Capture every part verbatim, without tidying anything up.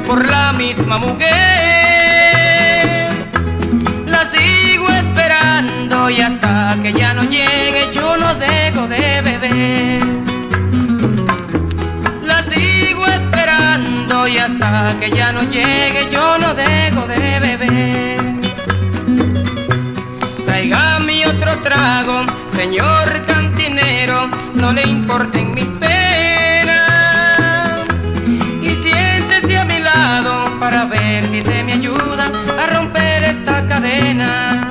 por la misma mujer. La sigo esperando y hasta que ya no llegue yo no dejo de beber. La sigo esperando y hasta que ya no llegue yo no dejo de beber. Tráigame otro trago, señor cantinero, no le importen mis penas. Y siéntese a mi lado para ver si te me ayuda a romper esta cadena.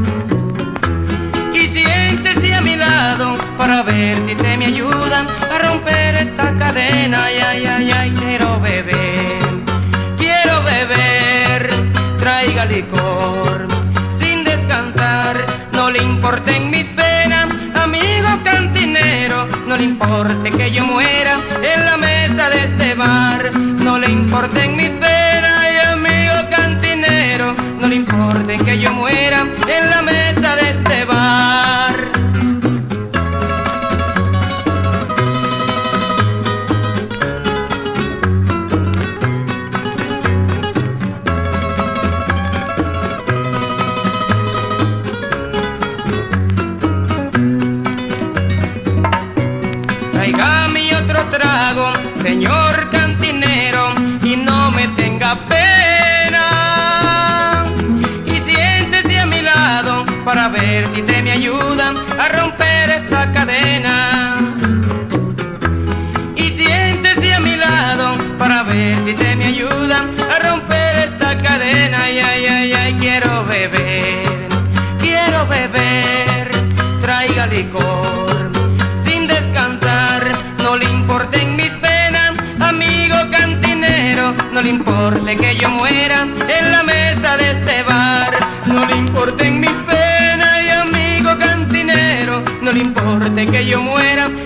Y siéntese a mi lado para ver si te me ayuda a romper esta cadena. Ay, ay, ay, ay, quiero beber, quiero beber, traiga licor sin descansar, no le importen mis penas, amigo cantinero, no le importe que yo muera en la mesa de este bar, no le importen mis penas, y amigo cantinero, no le importe que yo muera en la mesa de este bar. Tráigame otro trago, señor cantinero, y no me tenga pena. Y siéntese a mi lado para ver si te me ayuda a romper esta cadena. Y siéntese a mi lado para ver si te me ayuda a romper esta cadena. Ay, ay, ay, ay, quiero beber, quiero beber, traiga licor sin descansar, no le importen mis penas, amigo cantinero, no le importe que yo muera en la mesa de este bar, no le importen mis penas, y amigo cantinero, no le importe que yo muera